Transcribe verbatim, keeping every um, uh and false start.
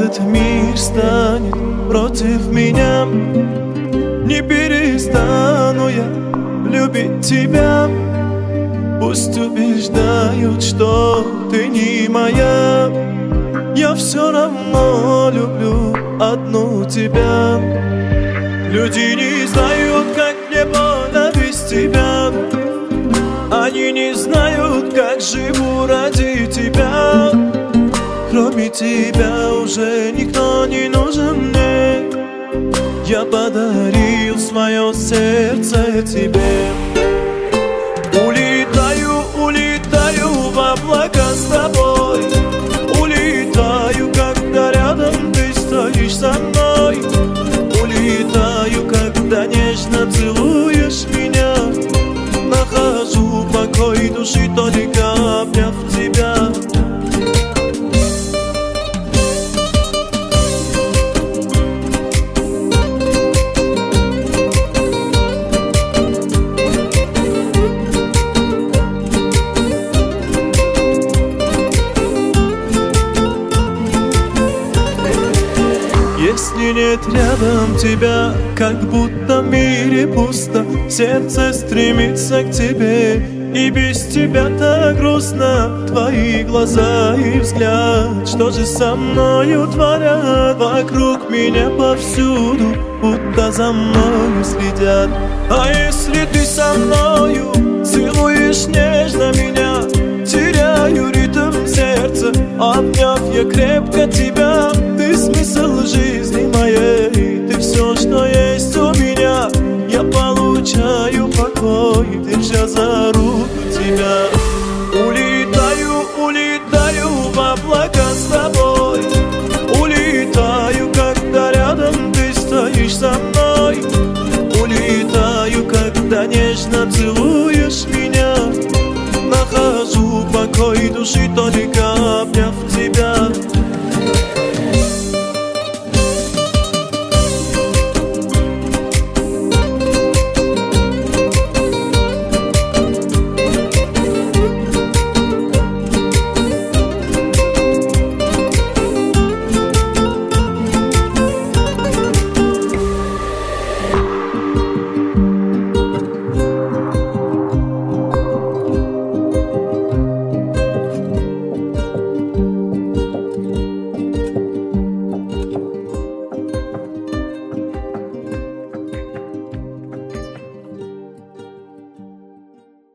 этот мир станет против меня, не перестану я любить тебя. Пусть убеждают, что ты не моя, я все равно люблю одну тебя. Люди не знают, как мне больно без тебя, они не знают, как живу ради тебя. Кроме тебя уже никто не нужен мне, я подарил свое сердце тебе. Улетаю, улетаю в облака с тобой, улетаю, когда рядом ты стоишь со мной. Улетаю, когда нежно целуешь меня, нахожу покой души, только обняв тебя. Если нет рядом тебя, как будто в мире пусто, сердце стремится к тебе, и без тебя так грустно. Твои глаза и взгляд, что же со мною творят? Вокруг меня повсюду, будто за мною следят. А если ты со мною целуешь нежно меня, теряю ритм сердца, обняв я крепко тебя. Ты смысл жизни моей, ты все, что есть у меня. Я получаю покой, держа за руку тебя. Улетаю, улетаю в облака с тобой, улетаю, когда рядом ты стоишь со мной. Улетаю, когда нежно целуешь меня, нахожу покой души, только